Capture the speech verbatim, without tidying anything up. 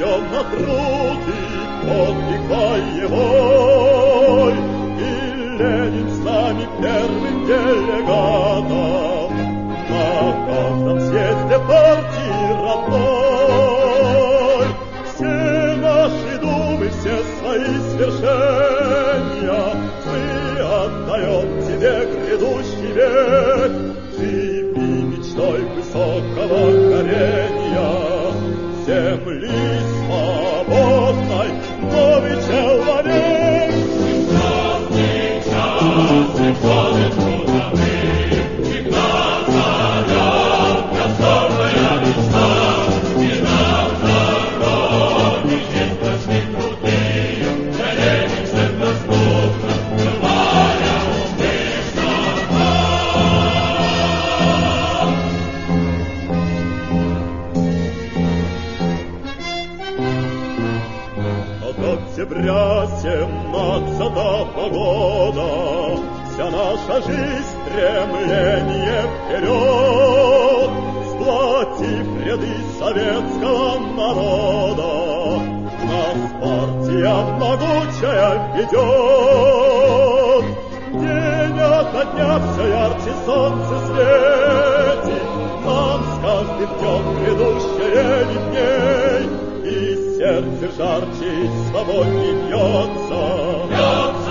все на труд и подвиг боевой, и Ленин с нами первым делегатом на каждом съезде партии родной. Все наши думы, все свои свершения мы отдаем тебе, грядущий век. Живи мечтой высокого горения земли свободной, новый человек. Красный час и годы трудовые, всегда зовет просторная мечта, и нам дороги честности крутые, Ленин всем доступно, желая октября семнадцатого года вся наша жизнь стремление вперед, сплотив ряды советского народа, нас партия могучая ведет. День ото дня все ярче солнце светит, нам с каждым днем грядущее видней, и сердце жарче и свободней бьется.